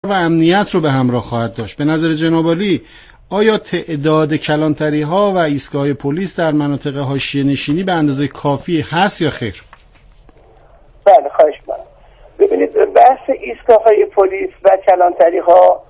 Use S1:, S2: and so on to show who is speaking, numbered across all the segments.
S1: و امنیت رو به همراه خواهد داشت. به نظر جناب عالی آیا تعداد کلانتری‌ها و ایستگاه پلیس در مناطق حاشیه‌نشینی به اندازه کافی هست یا خیر؟
S2: بله، خواهش می‌کنم. ببینید، بحث ایستگاه‌های پلیس و کلانتری‌ها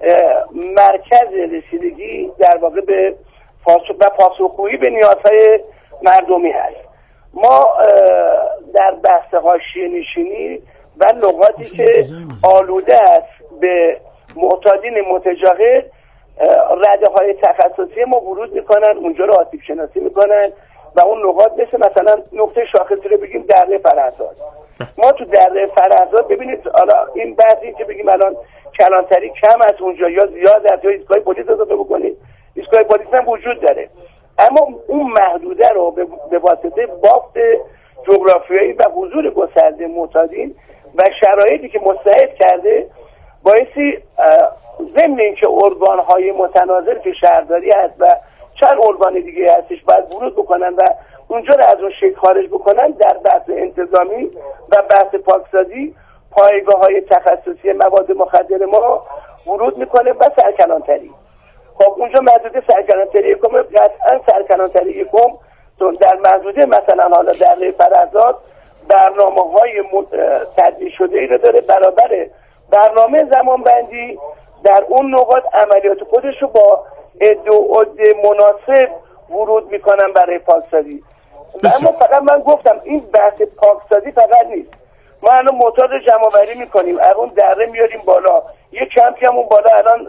S2: مرکز رسیدگی در واقع به پاسخگویی به نیازهای مردمی هست. ما در بحث حاشیه‌نشینی و نقاطی که آلوده است به معتادین متجاهل، رده‌های تخصصی ما ورود میکنن، اونجا رو آسیب شناسی میکنن و اون نقاط مثلا نقطه شاخصی رو بگیم دره فرهزاد. ما تو دره فرهزاد ببینید، حالا این بحثی که بگیم الان کلانتری کم از اونجا یا زیاد از یا ایستگاه پلیس اضافه بکنید، ایستگاه پلیس هم وجود داره، اما اون محدوده رو به واسطه بافت جغرافیایی و حضور گسترده معتادین و شرایطی که مستعد کرده بایستی ضمن اینکه ارگان‌های متناظر که شهرداری هست و چند ارگان دیگه هستش باید ورود بکنن و اونجا رو از اون شکل خارج بکنن، در بحث انتظامی و بحث پاکسازی پایگاه‌های تخصصی مواد مخدر ما ورود میکنه و سرکلانتری. خب اونجا محدوده سرکلانتری یکم، قطعا سرکلانتری یکم در محدوده مثلا حالا در فرهزاد برنامه‌های تدوین شده‌ای رو داره، برابر برنامه زمانبندی در اون نقاط عملیات خودش رو با عده مناسب ورود میکنن برای پاکسازی. اما فقط من گفتم این بحث پاکسازی فقط نیست. ما الان معتاد جمع‌آوری میکنیم، اون دره میاریم بالا، یه کمپی هم اون بالا الان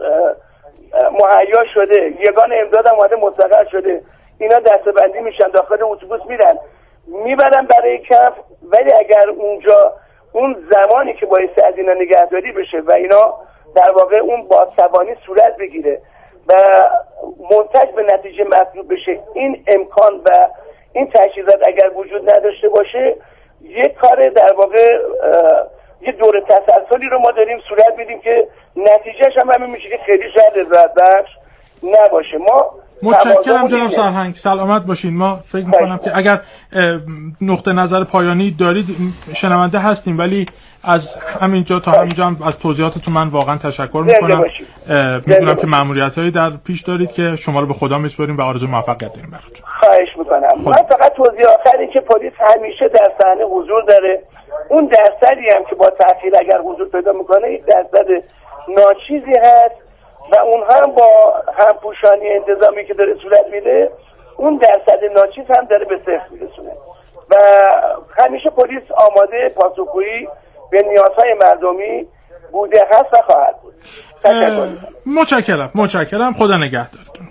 S2: مهیا شده، یگان امداد هم اومده مستقر شده، اینا دسته‌بندی میشن، داخل اتوبوس میبرن برای کمپ، ولی اگر اونجا اون زمانی که باعث از اینا نگهداری بشه و اینا در واقع اون بازتوانی صورت بگیره و منتج به نتیجه مطلوب بشه، این امکان و این تجهیزات اگر وجود نداشته باشه، یک کار در واقع یه دور تسلسلی رو ما داریم صورت میدیم که نتیجهش هم همین میشه که خیلی شاید لذت بخش نباشه. ما
S3: متشکرم جناب سرهنگ، سلامت باشین. ما فکر میکنم که اگر نقطه نظر پایانی دارید شنونده هستیم، ولی از همینجا تا همینجا هم از توضیحاتتون من واقعا تشکر میکنم. میدونم که مأموریت‌هایی در پیش دارید که شما رو به خدا میسپاریم و آرزوی موفقیت داریم براتون.
S2: خواهش میکنم. من فقط توضیح آخری که پلیس همیشه در صحنه حضور داره، اون درصدی هم که با تأخیر اگر حضور پیدا میکنه درصد ناچیزی هست و اونها هم با همپوشانی انتظامی که داره صورت میده اون درصد ناچیز هم داره به صفر میرسونه و همیشه پلیس آماده پاسخگویی به نیازهای مردمی بوده هست و خواهد بود.
S3: متشکرم. خدا نگهدارتون.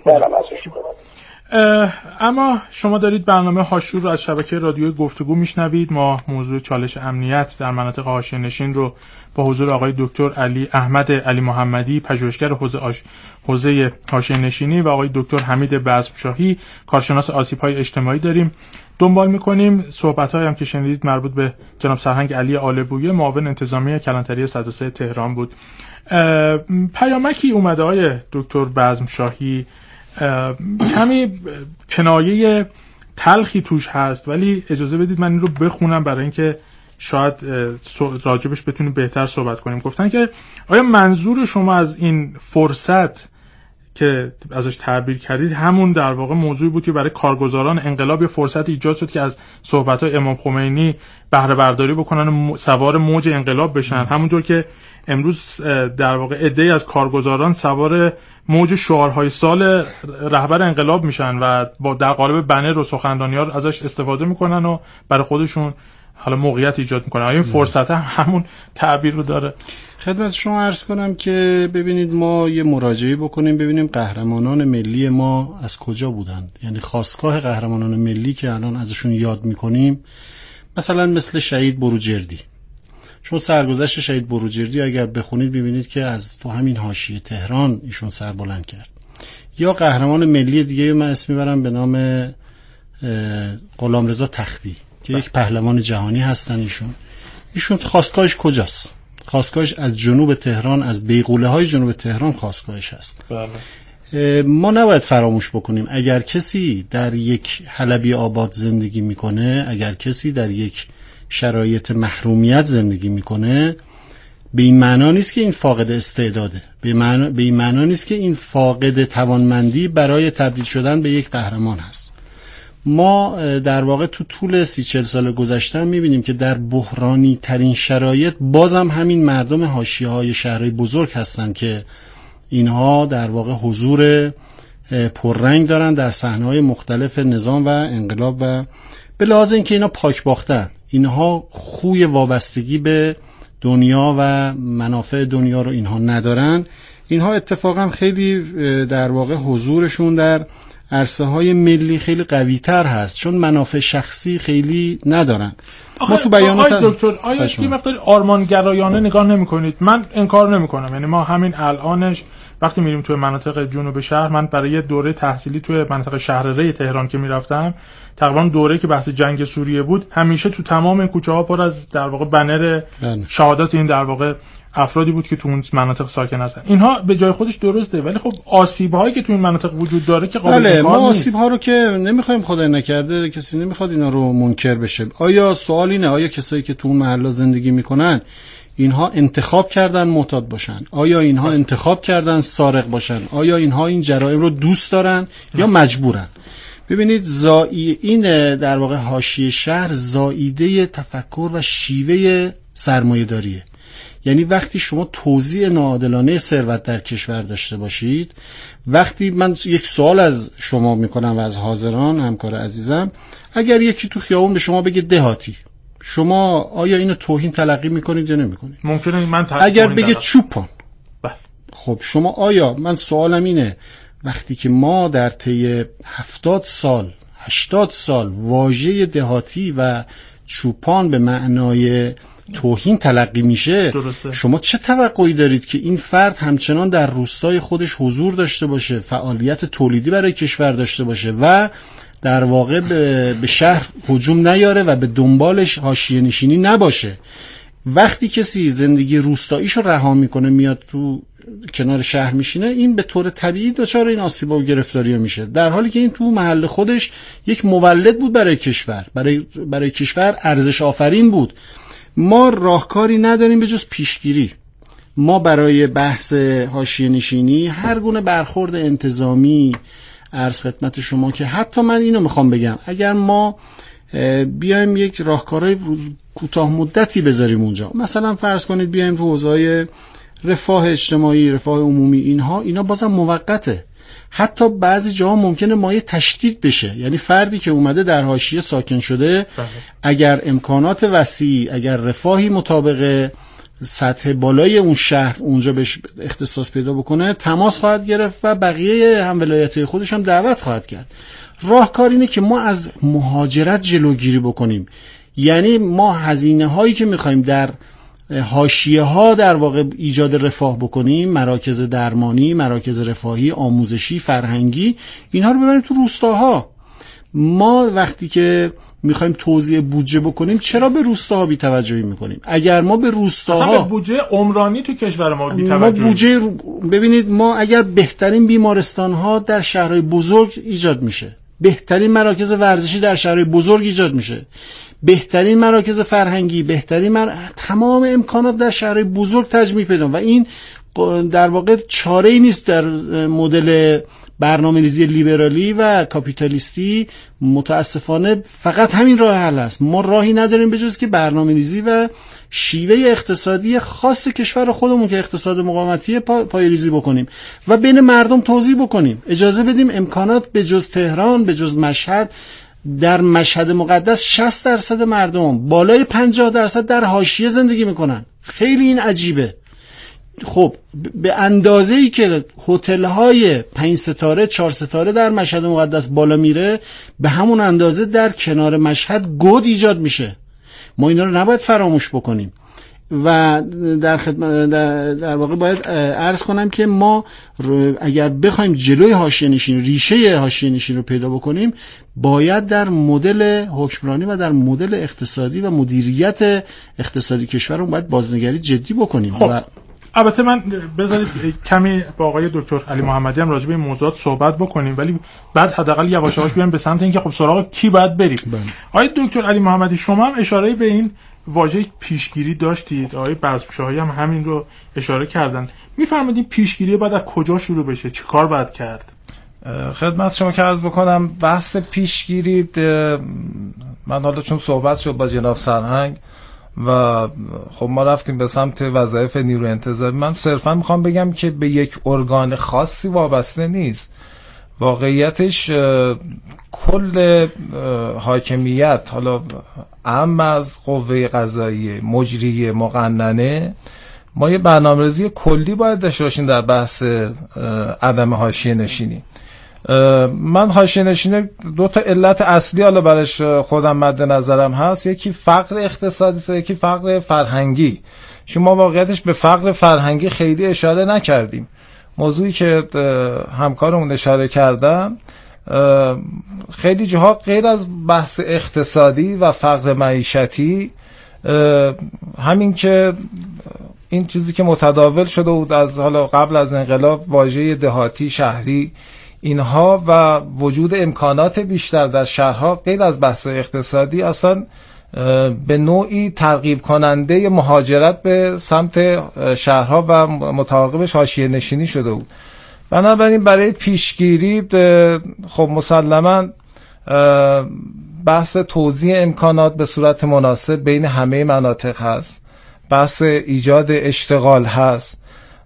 S3: اما شما دارید برنامه هاشور رو از شبکه رادیوی گفتگو میشنوید. ما موضوع چالش امنیت در مناطق حاشیه‌نشین رو با حضور آقای دکتر احمد علی محمدی، پژوهشگر حوزه حاشیه‌نشینی و آقای دکتر حمید بزمشاهی، کارشناس آسیب‌های اجتماعی داریم دنبال می‌کنیم. صحبت‌هایی هم که شنیدید مربوط به جناب سرهنگ علی آلبویه، معاون انتظامی کلانتری 103 تهران بود. پیامکی اومده آقای دکتر بزمشاهی، کمی کنایه تلخی توش هست، ولی اجازه بدید من این رو بخونم برای اینکه شاید راجبش بتونیم بهتر صحبت کنیم. گفتن که آیا منظور شما از این فرصت که ازش تعبیر کردید همون در واقع موضوعی بود که برای کارگزاران انقلاب یه فرصت ایجاد شد که از صحبت‌های امام خمینی بهره برداری بکنن و سوار موج انقلاب بشن، همونطور که امروز در واقع عده‌ای از کارگزاران سوار موج شعارهای سال رهبر انقلاب میشن و با در قالب بنر و سخنرانی‌ها ازش استفاده میکنن و برای خودشون حالا موقعیت ایجاد میکنن. آیا این فرصت همون تعبیر رو داره؟
S1: خدمت شما عرض کنم که ببینید ما یه مراجعه بکنیم ببینیم قهرمانان ملی ما از کجا بودند. یعنی خاستگاه قهرمانان ملی که الان ازشون یاد میکنیم، مثلا مثل شهید بروجردی. شما سرگذشت شهید بروجردی اگر بخونید ببینید که از تو همین حاشیه تهران ایشون سر بلند کرد. یا قهرمان ملی دیگه من اسم میبرم به نام غلامرضا تختی که یک پهلوان جهانی هستن. ایشون خاستگاهش کجاست؟ خاستگاهش از جنوب تهران، از بیغوله جنوب تهران خاستگاهش هست. ما نباید فراموش بکنیم اگر کسی در یک حلبی آباد زندگی میکنه، اگر کسی در یک شرایط محرومیت زندگی میکنه، به این معنا نیست که این فاقد استعداده، به این معنا نیست که این فاقد توانمندی برای تبدیل شدن به یک قهرمان هست. ما در واقع تو طول 30-40 سال گذشته میبینیم که در بحرانی ترین شرایط بازم همین مردم حاشیه‌های شهرهای بزرگ هستن که اینها در واقع حضور پررنگ دارن در صحنه‌های مختلف نظام و انقلاب و به لحاظ اینکه اینا پاک باختن، اینها خوی وابستگی به دنیا و منافع دنیا رو اینها ندارن. اینها اتفاقا خیلی در واقع حضورشون در عرصه های ملی خیلی قوی تر هست، چون منافع شخصی خیلی ندارن.
S3: ما تو بیانات دکتر آیا یه مقدار آرمانگرایانه نگاه نمی‌کنید؟ من انکار نمی‌کنم، یعنی ما همین الانش وقتی میریم توی مناطق جنوب شهر، من برای یه دوره تحصیلی توی منطقه شهرره تهران که میرفتم، تقریبا دوره که بحث جنگ سوریه بود، همیشه تو تمام کوچه‌ها پر از در واقع بنر شهادت این در واقع افرادی بود که تو اون مناطق ساکن هستن. اینها به جای خودش درسته، ولی خب آسیب‌هایی که تو این مناطق وجود داره که قابل انکار نیست.
S1: ما آسیب‌ها رو که نمی‌خوایم، خدای نکرده کسی نمی‌خواد اینا رو منکر بشه. آیا سوال اینه آیا کسایی که تو اون محله زندگی می‌کنن اینها انتخاب کردن معتاد باشن؟ آیا اینها انتخاب کردن سارق باشن؟ آیا اینها این جرائم رو دوست دارن یا مجبورن؟ ببینید این در واقع حاشیه شهر زائیده تفکر و شیوه سرمایه‌داریه. یعنی وقتی شما توزیع ناعادلانه ثروت در کشور داشته باشید، وقتی من یک سوال از شما میکنم و از حاضران همکار عزیزم، اگر یکی تو خیابون به شما بگه دهاتی، شما آیا اینو توهین تلقی میکنید یا نمیکنید؟
S3: ممکنه من
S1: اگر بگه چوپان، خب شما آیا، من سوالم اینه، وقتی که ما در طی 70 سال 80 سال واژه دهاتی و چوپان به معنای توهین تلقی میشه،
S3: درسته.
S1: شما چه توقعی دارید که این فرد همچنان در روستای خودش حضور داشته باشه، فعالیت تولیدی برای کشور داشته باشه و در واقع به شهر هجوم نیاره و به دنبالش حاشیه نشینی نباشه؟ وقتی کسی زندگی روستاییشو رها میکنه میاد تو کنار شهر میشینه، این به طور طبیعی دچار این آسیبا و گرفتاری‌ها میشه، در حالی که این تو محل خودش یک مولد بود برای کشور، برای کشور ارزش آفرین بود. ما راهکاری نداریم به جز پیشگیری. ما برای بحث حاشیه نشینی هر گونه برخورد انتظامی، عرض خدمت شما که حتی من اینو میخوام بگم، اگر ما بیایم یک راهکارهای کوتاه مدتی بذاریم اونجا، مثلا فرض کنید بیایم تو حوزه‌های رفاه اجتماعی، رفاه عمومی، اینا بازم موقته. حتی بعضی جاها ممکنه مایه تشدید بشه، یعنی فردی که اومده در حاشیه ساکن شده اگر امکانات وسیع، اگر رفاهی مطابق سطح بالای اون شهر اونجا بهش اختصاص پیدا بکنه، تماس خواهد گرفت و بقیه هم ولایت‌های خودش هم دعوت خواهد کرد. راهکار اینه که ما از مهاجرت جلوگیری بکنیم، یعنی ما هزینه هایی که میخوایم در حاشیه ها در واقع ایجاد رفاه بکنیم، مراکز درمانی، مراکز رفاهی، آموزشی، فرهنگی، اینها رو ببریم تو روستاها. ما وقتی که میخوایم توزیع بودجه بکنیم چرا به روستاها بی‌توجهی میکنیم؟ اگر ما به روستاها
S3: اصلا به بودجه عمرانی تو کشور ما بی‌توجهی،
S1: ببینید ما اگر بهترین بیمارستان ها در شهرهای بزرگ ایجاد میشه، بهترین مراکز ورزشی در شهرهای بزرگ ایجاد میشه، بهترین مراکز فرهنگی، تمام امکانات در شهرهای بزرگ تجمیع پیدا و این در واقع چاره‌ای نیست در مدل برنامه‌ریزی لیبرالی و کاپیتالیستی. متاسفانه فقط همین راه حل است. ما راهی نداریم به جز که برنامه‌ریزی و شیوه اقتصادی خاص کشور خودمون که اقتصاد مقاومتی پایه‌ریزی بکنیم و بین مردم توزیع بکنیم. اجازه بدیم امکانات به جز تهران، به جز مشهد، در مشهد مقدس 60% مردم، بالای 50% در حاشیه زندگی میکنن. خیلی این عجیبه. خب به اندازه‌ای که هتل‌های 5 ستاره 4 ستاره در مشهد مقدس بالا میره، به همون اندازه در کنار مشهد گود ایجاد میشه. ما اینا رو نباید فراموش بکنیم و در واقع باید عرض کنم که ما اگر بخوایم جلوی حاشیه نشین، ریشه حاشیه نشین رو پیدا بکنیم، باید در مدل حکمرانی و در مدل اقتصادی و مدیریت اقتصادی کشورمون باید بازنگری جدی بکنیم.
S3: خب. و البته من بذارید کمی با آقای دکتر علی محمدی هم راجع به این موضوعات صحبت بکنیم، ولی بعد حداقل یواش یواش بیایم به سمت اینکه خب سراغ کی باید بریم. آقای دکتر علی محمدی، شما هم اشاره به این واژه پیشگیری داشتید، آقای بزمشاهی هم همین رو اشاره کردن. میفرمایید پیشگیری باید از کجا شروع بشه؟ چه کار باید کرد؟
S4: خدمت شما که عرض بکنم بحث پیشگیری، من حالا چون صحبت شد با جناب سرهنگ و خب ما رفتیم به سمت وظایف نیروی انتظامی، من صرفا میخوام بگم که به یک ارگان خاصی وابسته نیست. واقعیتش کل حاکمیت، حالا اهم از قوه قضاییه، مجریه، مقننه، ما یه برنامه‌ریزی کلی باید داشته باشیم در بحث عدم حاشیه نشینی. من حاشیه نشینی دو تا علت اصلی حالا برش خودم مد نظرم هست، یکی فقر اقتصادی است، یکی فقر فرهنگی. شما واقعیتش به فقر فرهنگی خیلی اشاره نکردیم. موضوعی که همکارمون اشاره کردن، خیلی جاها غیر از بحث اقتصادی و فقر معیشتی، همین که این چیزی که متداول شده بود از حالا قبل از انقلاب، واژه دهاتی، شهری، اینها و وجود امکانات بیشتر در شهرها غیر از بحث اقتصادی اصلا به نوعی ترغیب کننده مهاجرت به سمت شهرها و متعاقبش حاشیه نشینی شده بود. بنابراین برای پیشگیری خب مسلماً بحث توزیع امکانات به صورت مناسب بین همه مناطق هست، بحث ایجاد اشتغال هست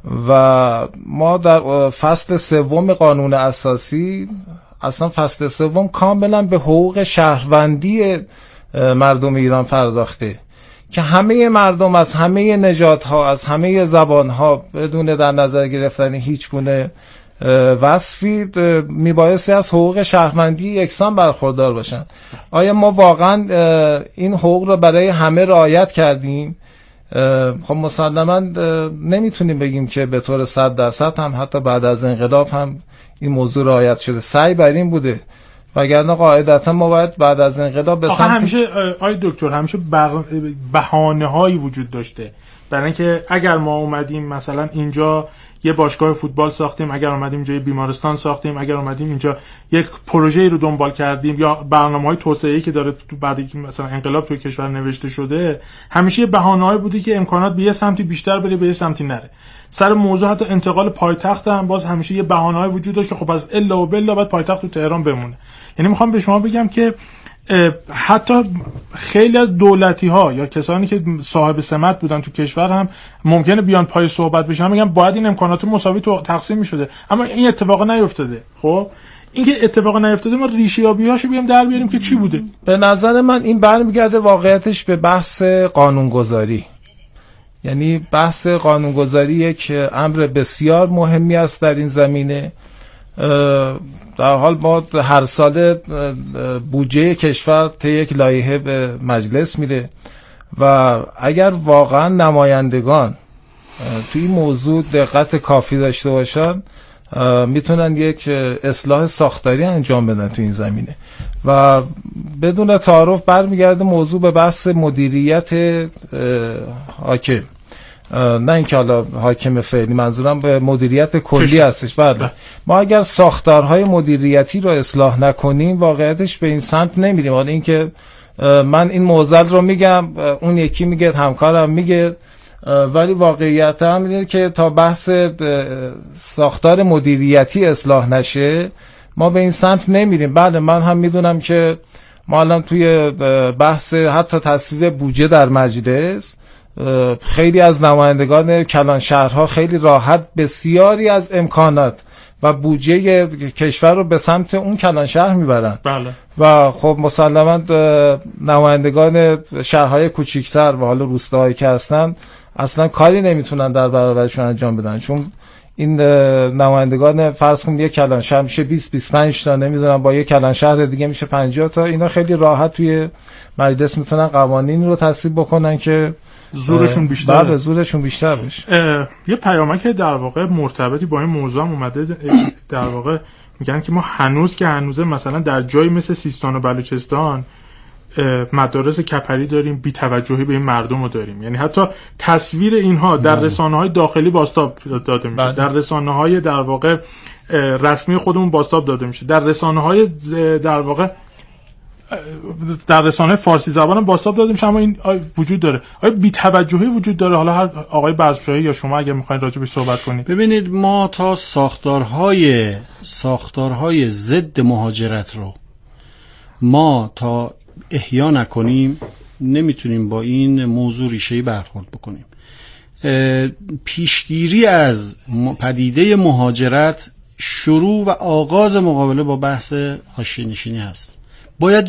S4: و ما در فصل 3 قانون اساسی، اصلا فصل 3 کاملا به حقوق شهروندی مردم ایران پرداخته که همه مردم از همه نژادها، از همه زبانها بدون در نظر گرفتن هیچ گونه وصفی میبایستی از حقوق شهروندی یکسان برخوردار باشن. آیا ما واقعا این حقوق رو برای همه رعایت کردیم؟ خب مسلماً نمیتونیم بگیم که به طور 100% هم حتی بعد از انقلاب هم این موضوع رعایت شده. سعی بر این بوده، وگرنه قاعدتا ما باید بعد از انقلاب به سمت
S3: همیشه آی دکتر همیشه بهانه‌هایی وجود داشته برای اینکه اگر ما اومدیم مثلا اینجا یه باشگاه فوتبال ساختیم، اگر اومدیم اینجا یه بیمارستان ساختیم، اگر اومدیم اینجا یک پروژه‌ای رو دنبال کردیم یا برنامه‌های توسعه‌ای که داره بعد که مثلا انقلاب توی کشور نوشته شده، همیشه یه بهانه‌ای بوده که امکانات به یه سمتی بیشتر بره، به یه سمتی نره. سر موضوع حتی انتقال پایتخت هم باز همیشه یه بهانه‌ای وجود داشت که خب از الا و بلا بعد پایتخت تو تهران بمونه. یعنی میخوام به شما بگم که حتی خیلی از دولتی ها یا کسانی که صاحب سمت بودن تو کشور هم ممکنه بیان پای صحبت بشن میگن باید این امکانات مساوی تو تقسیم میشده، اما این اتفاق نیفتاده. خب این که اتفاق نیفتاده ما ریشه‌یابی‌هاشو بیام در بیاریم که چی بوده.
S4: به نظر من این برمیگرده واقعیتش به بحث قانونگذاری. یعنی بحث قانونگذاری یک امر بسیار مهمی است در این زمینه. در حال ما هر سال بودجه کشور طی یک لایحه به مجلس میره و اگر واقعا نمایندگان توی این موضوع دقت کافی داشته باشن میتونن یک اصلاح ساختاری انجام بدن تو این زمینه. و بدون تعارف برمیگرده موضوع به بحث مدیریت حاکم، نه اینکه حالا حاکم فعلی، منظورم به مدیریت کلی هستش. بله ما اگر ساختارهای مدیریتی رو اصلاح نکنیم واقعیتش به این سمت نمیریم. حالا اینکه من این معضل رو میگم، اون یکی میگه، همکارم میگه، ولی واقعیت هم اینه که تا بحث ساختار مدیریتی اصلاح نشه ما به این سمت نمیریم. بله من هم میدونم که ما الان توی بحث حتی تصویب بودجه در مجلس خیلی از نمایندگان کلان شهرها خیلی راحت بسیاری از امکانات و بودجه کشور رو به سمت اون کلان شهر میبرن.
S3: بله.
S4: و خب مسلماً نمایندگان شهرهای کوچیکتر و حالا روستاهایی که هستن اصلا کاری نمیتونن در برابرشون انجام بدن، چون این نمایندگان فرض کنید یک کلان شهر میشه 20-25 تا، نمیدونم با یک کلان شهر دیگه میشه 50 تا. اینا خیلی راحت توی مجلس میتونن قوانین رو تصویب بکنن که
S3: زورشون بیشتر.
S4: بله زورشون بیشتر بشه.
S3: یه پیامک که در واقع مرتبطی با این موضوع هم اومده، در واقع میگن که ما هنوز مثلا در جایی مثل سیستان و بلوچستان مدارس کپری داریم، بی توجهی به این مردم رو داریم. یعنی حتی تصویر اینها در رسانه‌های داخلی بازتاب داده میشه، در رسانه‌های در واقع رسمی خودمون بازتاب داده میشه، در رسانه‌های در واقع در رسانه فارسی زبان بازتاب دادیم، اما این وجود داره. آیا بی‌توجهی وجود داره؟ حالا هر آقای بزمشاهی یا شما اگه میخواین راجع بهش صحبت کنید.
S1: ببینید، ما تا ساختارهای ضد مهاجرت رو ما تا احیا نکنیم نمیتونیم با این موضوع ریشه‌ای برخورد بکنیم. پیشگیری از پدیده مهاجرت شروع و آغاز مقابله با بحث حاشیه‌نشینی هست. باید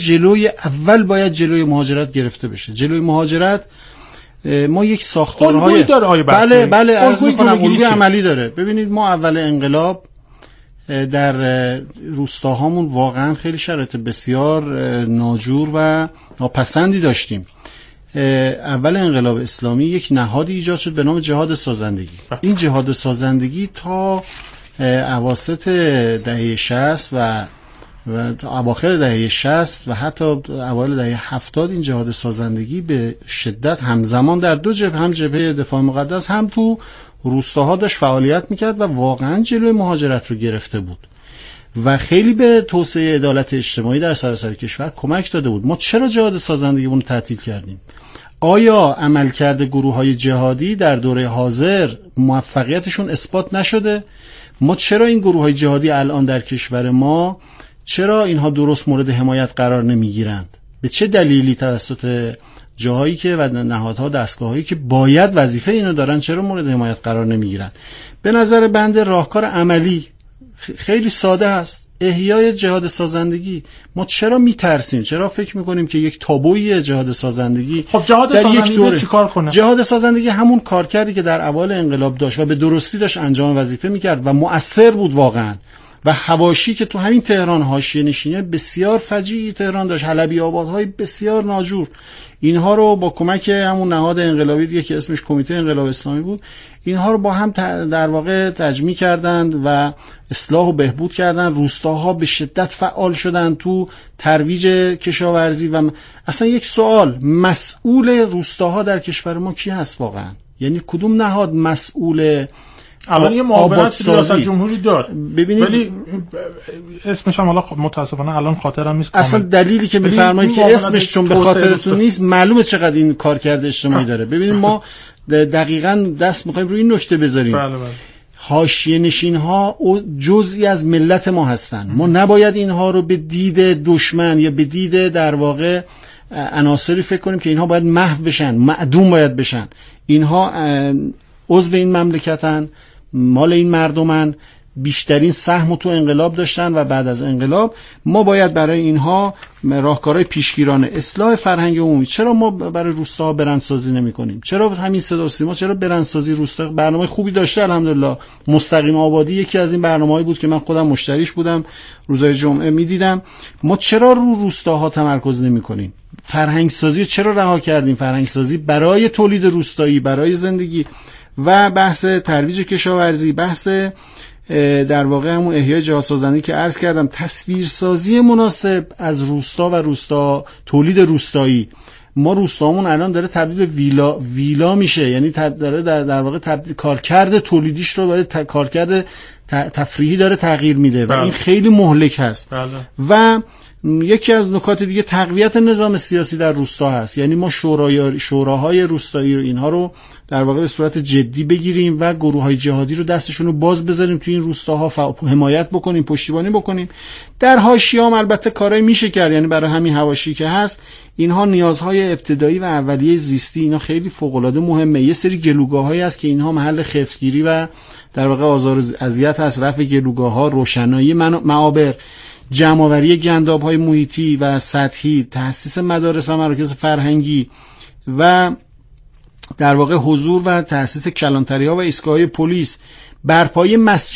S1: جلوی مهاجرت گرفته بشه. جلوی مهاجرت ما یک ساختارهای بله عرض می‌کنم الگوی عملی داره. ببینید، ما اول انقلاب در روستاهامون واقعا خیلی شرایط بسیار ناجور و ناپسندی داشتیم. اول انقلاب اسلامی یک نهادی ایجاد شد به نام جهاد سازندگی. این جهاد سازندگی تا اواسط دهه 60 و تا اواخر دهه 60 و حتی اوایل دهه 70 این جهاد سازندگی به شدت همزمان در دو جبهه، هم جبهه دفاع مقدس هم تو روستاها داشت فعالیت میکرد و واقعا جلوی مهاجرت رو گرفته بود و خیلی به توسعه عدالت اجتماعی در سراسر کشور کمک داده بود. ما چرا جهاد سازندگیمون رو تعطیل کردیم؟ آیا عملکرد گروه‌های جهادی در دوره حاضر موفقیتشون اثبات نشده؟ ما چرا این گروه‌های جهادی الان در کشور ما چرا اینها درست مورد حمایت قرار نمیگیرند؟ به چه دلیلی توسط جاهایی که و نهادها، دستگاهایی که باید وظیفه اینو دارن چرا مورد حمایت قرار نمیگیرن؟ به نظر بنده راهکار عملی خیلی ساده است: احیای جهاد سازندگی. ما چرا میترسیم؟ چرا فکر میکنیم که یک تابوی جهاد سازندگی؟
S3: خب جهاد سازندگی چیکار کنه؟
S1: جهاد سازندگی همون کارکردی که در اوایل انقلاب داشت و به درستی داشت انجام وظیفه میکرد و مؤثر بود واقعا. و حواشی که تو همین تهران حاشیه نشینی بسیار فجیعی تهران داشت، حلبی آبادهای بسیار ناجور، اینها رو با کمک همون نهاد انقلابی دیگه که اسمش کمیته انقلاب اسلامی بود، اینها رو با هم در واقع تجمیع کردند و اصلاح و بهبود کردند. روستاها به شدت فعال شدند تو ترویج کشاورزی. و اصلا یک سوال: مسئول روستاها در کشور ما کی هست واقعا؟ یعنی کدوم نهاد مسئول
S3: الان یه معاونت ریاست جمهوری دار؟
S1: ببینید،
S3: ولی اسمش هم حالا متاسفانه الان خاطرم نیست.
S1: اصلا دلیلی که میفرمایید که اسمش چون به خاطرتون نیست معلومه چقدر این کارکرد اجتماعی داره. ببینید، ما دقیقاً دست می‌خوایم روی این نکته بذاریم.
S3: بله.
S1: حاشیه نشین‌ها جزئی از ملت ما هستن. ما نباید اینها رو به دید دشمن یا به دید در واقع عناصری فکر کنیم که اینها باید محو بشن، معدوم باید بشن. اینها عضو این مملکتن، مال این مردمن، بیشترین سهم تو انقلاب داشتن و بعد از انقلاب ما باید برای اینها راهکارهای پیشگیرانه، اصلاح فرهنگ عمومی. چرا ما برای روستاها برندسازی نمی‌کنیم؟ چرا همین صدا و سیما چرا برندسازی روستا برنامه خوبی داشته الحمدلله. مستقیم آبادی یکی از این برنامه‌هایی بود که من خودم مشتریش بودم، روزهای جمعه می‌دیدم. ما چرا رو روستاها تمرکز نمی‌کنیم؟ فرهنگ سازی چرا رها کردیم؟ فرهنگ سازی برای تولید روستایی، برای زندگی و بحث ترویج کشاورزی، بحث در واقع همون احیای جهاد سازندگی که عرض کردم، تصویرسازی مناسب از روستا و روستا تولید روستایی. ما روستامون الان داره تبدیل به ویلا میشه، یعنی داره در واقع کارکرد تولیدیش رو داره کارکرد تفریحی داره تغییر میده و این خیلی مهلک هست. و یکی از نکات دیگه تقویت نظام سیاسی در روستا هست. یعنی ما شوراهای روستایی رو اینها رو در واقع به صورت جدی بگیریم و گروه‌های جهادی رو دستشون رو باز بذاریم توی این روستاها، حمایت بکنیم، پشتیبانی بکنیم. در حاشیه هم البته کارایی میشه کرد، یعنی برای همین حواشی که هست اینها نیازهای ابتدایی و اولیه زیستی اینا خیلی فوق‌العاده مهمه. یه سری گلوگاه‌هایی هست که اینها محل خفتگیری و در واقع آزار و اذیت هست: رفع گلوگاه‌ها، روشنایی معابر، جمع‌آوری گنداب‌های محیطی و سطحی، تأسیس مدارس و مراکز فرهنگی و در واقع حضور و تأسیس کلانتری‌ها و ایستگاه‌های پلیس، برپایی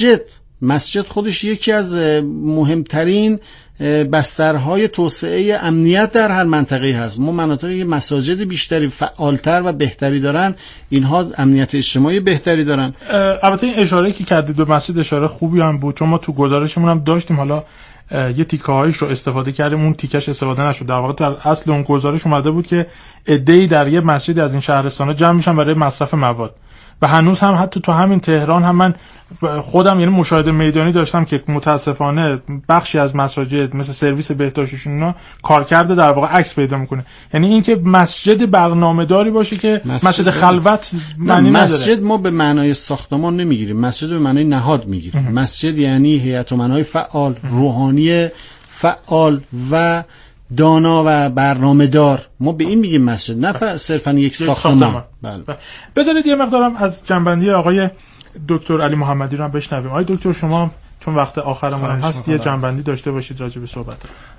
S1: مسجد خودش یکی از مهمترین بسترهای توسعه امنیت در هر منطقه هست. ما مناطقی که مساجد بیشتری فعالتر و بهتری دارن، اینها امنیت اجتماعی بهتری دارن.
S3: البته این اشاره‌ای که کردید به مسجد اشاره خوبی هم بود، چون ما تو گزارشمون هم داشتیم، حالا یه تیکه‌هایش رو استفاده کردیم، اون تیکش استفاده نشد. در واقع در اصل اون گزارش اومده بود که عده‌ای در یه مسجدی از این شهرستانا جمع میشن برای مصرف مواد و هنوز هم حتی تو همین تهران هم من خودم یعنی مشاهده میدانی داشتم که متاسفانه بخشی از مساجد مثل سرویس بهداشتشون اینا کارکرد در واقع عکس پیدا میکنه. یعنی اینکه مسجد برنامه‌داری باشه که مسجد خلوت معنی نداره.
S1: مسجد ما به معنای ساختمان نمیگیریم، مسجد به معنای نهاد میگیریم. مسجد یعنی هیئت امنای فعال، روحانی فعال و دانا و برنامه دار. ما به این میگیم مسجد، نه صرفا یک ساختمان. بله.
S3: بذارید یه مقدارم از جنبندی آقای دکتر علی محمدی رو هم بشنویم. آقای دکتر شما چون وقت آخرمون هست یه جنبندی داشته باشید راجع به صحبت.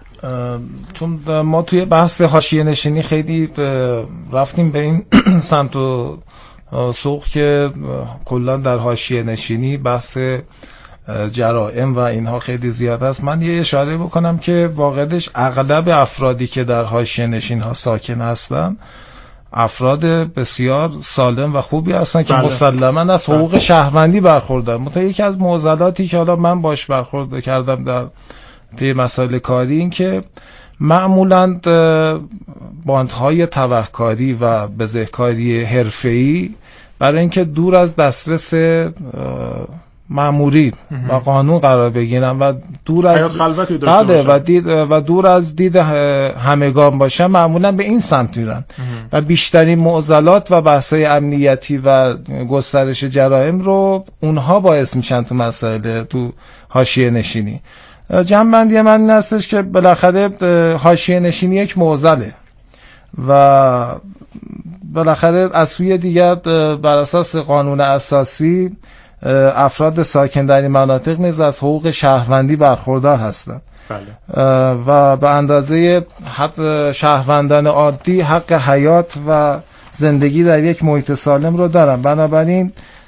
S4: چون ما توی بحث حاشیه نشینی خیلی رفتیم به این سمت و سوق که کلا در حاشیه نشینی بحث جرائم و اینها خیلی زیاد است. من یه اشاره بکنم که واقعش اغلب افرادی که در حاشیه نشین ها ساکن هستن افراد بسیار سالم و خوبی هستن که مسلماً از حقوق شهروندی برخوردارن. مثلا یکی از معضلاتی که حالا من باش برخورد کردم در طی مسائل کاری این که معمولاً باندهای تبهکاری و بزهکاری حرفه‌ای برای اینکه دور از دسترس مامورین و قانون قرار بگیرن و دور از و دور از دید همگان باشن معمولا به این سمت میرن و بیشترین معضلات و بحث‌های امنیتی و گسترش جرایم رو اونها باعث میشن تو مسائل تو حاشیه نشینی. جنبندی من این هستش که بالاخره حاشیه نشینی یک معضله و بالاخره از سوی دیگر بر اساس قانون اساسی افراد ساکن در این مناطق نیز از حقوق شهروندی برخوردار هستند. بله. و به اندازه حق شهروندان عادی حق حیات و زندگی در یک محیط سالم رو دارن. بنابراین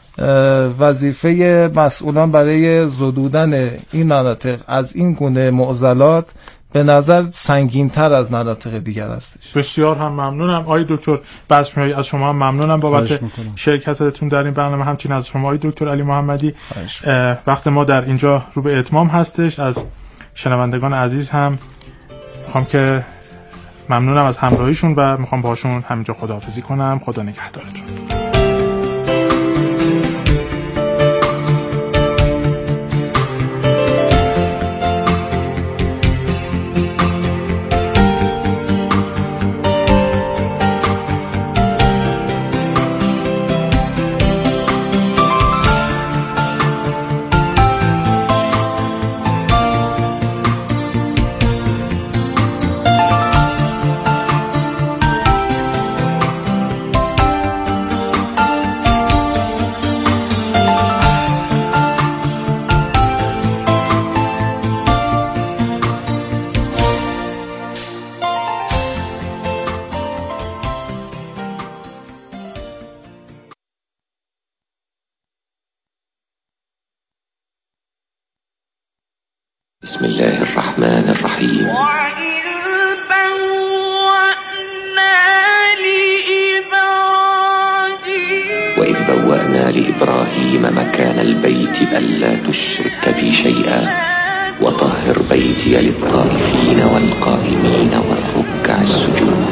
S4: وظیفه مسئولان برای زدودن این مناطق از این گونه معضلات به نظر سنگین‌تر از مناطق دیگر هستش.
S3: بسیار هم ممنونم آقای دکتر بسمیایی، از شما هم ممنونم بابت شرکتتون در این برنامه، همچنین از شما آقای دکتر علی محمدی. وقت ما در اینجا رو به اتمام هستش. از شنوندگان عزیز هم میخوام که ممنونم از همراهیشون و میخوام باهاشون همینجا خداحافظی کنم. خدا نگهدارتون.
S5: بسم الله الرحمن الرحيم. وإذ بوأنا لإبراهيم مكان البيت ألا تشرك بي شيئا وطهر بيتي للطائفين والقائمين والركع السجود.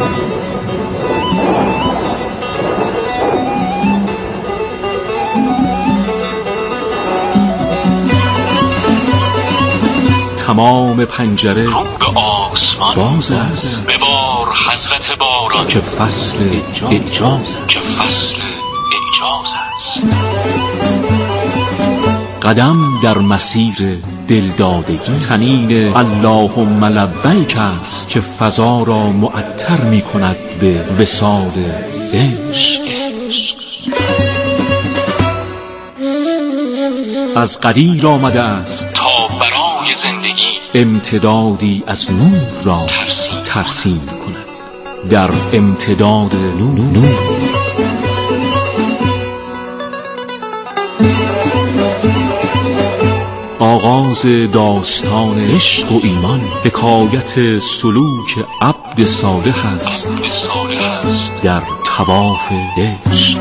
S6: تمام پنجره رو به آسمان باز است. ببار حضرت باران که فصل اعجاز است. قدم در مسیر دلدادگی طنین اللهم لبیک است که فضا را معطر می کند به وصال عشق. از قدیر آمده است تا برای زندگی امتدادی از نور را ترسیم کند. در امتداد نور آغاز داستان عشق و ایمان حکایت سلوک عبد صالح است در طواف عشق.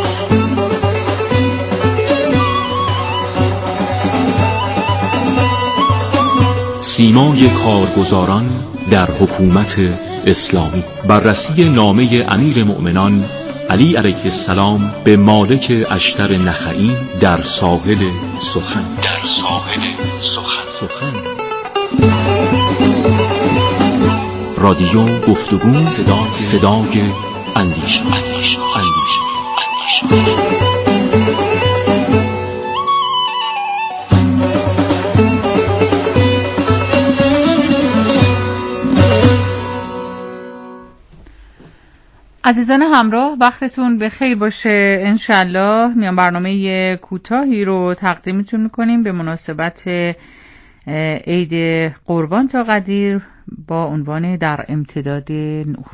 S6: سیمای کارگزاران در حکومت اسلامی. بررسی نامه امیر مؤمنان علی علیه السلام به مالک اشتر نخعی در ساحل سخن رادیو گفتگو، صدای اندیشه.
S7: عزیزان همراه، وقتتون بخیر باشه. انشالله میان برنامه کوتاهی رو تقدیمتون میکنیم به مناسبت عید قربان تا قدیر با عنوان در امتداد نور.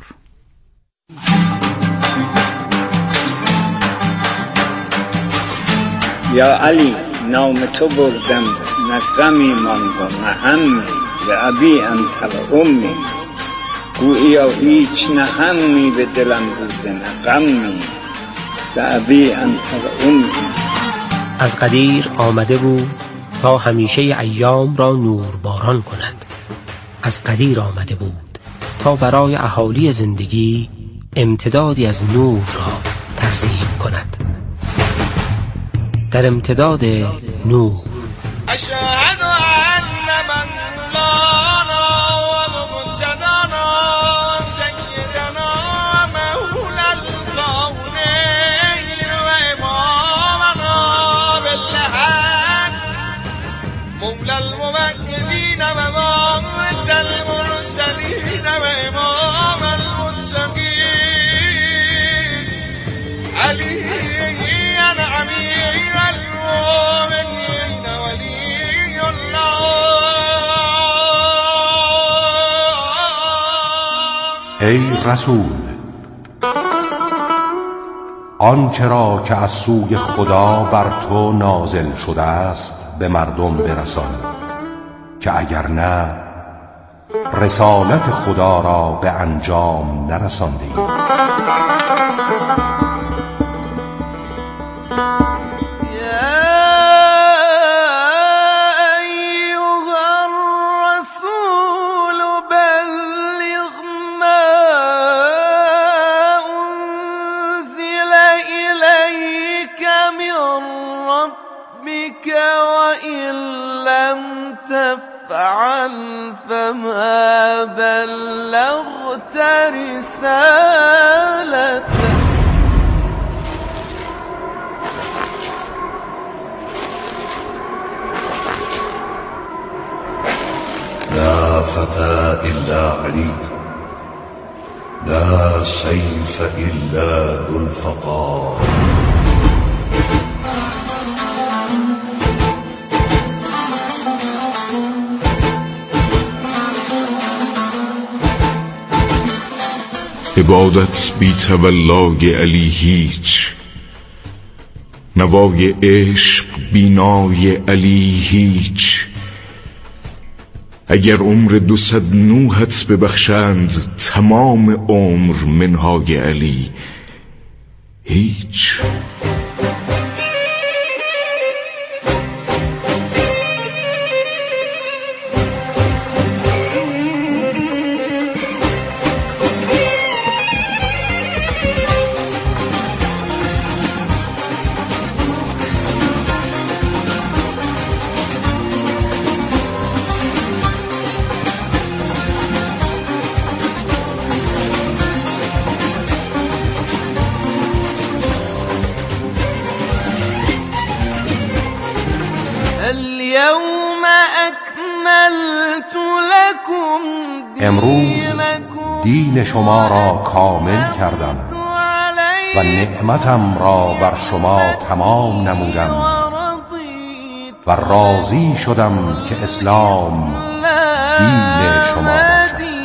S8: یا علی نام تو بردم نه غمی ماند و نه همی به ابی انت و امی گوییا هیچ نه همی به دلم بوده نه غمی به ابی انت و امی.
S9: از قدیر آمده بود تا همیشه ایام را نور باران کند. از قدیر آمده بود تا برای اهالی زندگی امتدادی از نور را ترسیم کند. در امتداد نور.
S10: اشهد ان من مولانا و مجدنا سیدنا مولا الکونین و امامنا بالحق مولا الموحدین و باعث المرسلین و امام المتقین علی امیر المؤمنین ولی الله.
S11: ای رسول، آنچه را که از سوی خدا بر تو نازل شده است به مردم برسان، که اگر نه رسالت خدا را به انجام نرسانده ایم.
S10: فما بلغت رسالته.
S11: لا فتى إلا علي، لا سيف إلا ذو الفقار.
S12: عبادت بی تولای علی هیچ، نوای عشق بینای علی هیچ. اگر عمر 209 ببخشند تمام عمر منهای علی هیچ.
S11: امروز دین شما را کامل کردم و نعمتم را بر شما تمام نمودم و راضی شدم که اسلام دین شما باشد.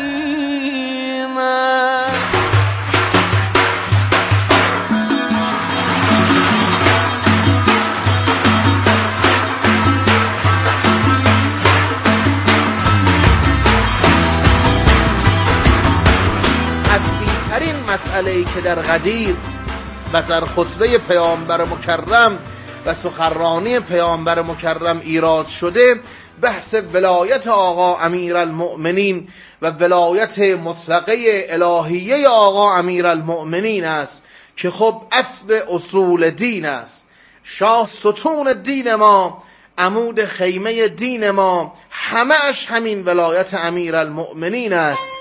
S10: مسئله‌ای که در قدیر و در خطبه پیامبر مکرم و سخنرانی پیامبر مکرم ایراد شده، بحث ولایت آقا امیرالمؤمنین و ولایت مطلقه الهیه آقا امیرالمؤمنین است که خب اصل اصول دین است. شاه ستون دین ما، عمود خیمه دین ما، همه‌اش همین ولایت امیرالمؤمنین است